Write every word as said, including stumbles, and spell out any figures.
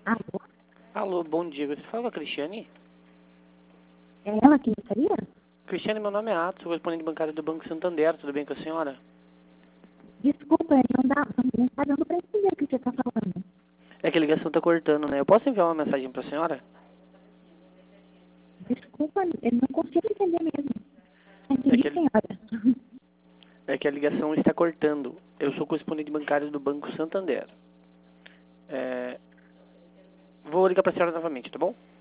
Alô? Alô, bom dia. Você fala com a Cristiane? É ela que gostaria? Cristiane, meu nome é Atos, sou correspondente bancário do Banco Santander. Tudo bem com a senhora? Desculpa, não dá, não tá dando pra entender o que você tá falando. É que a ligação tá cortando, né? Eu posso enviar uma mensagem pra senhora? Desculpa, eu não consigo entender mesmo. É Entendi, que, senhora. é que a ligação está cortando. Eu sou correspondente bancário do Banco Santander. É, vou ligar pra senhora novamente, tá bom?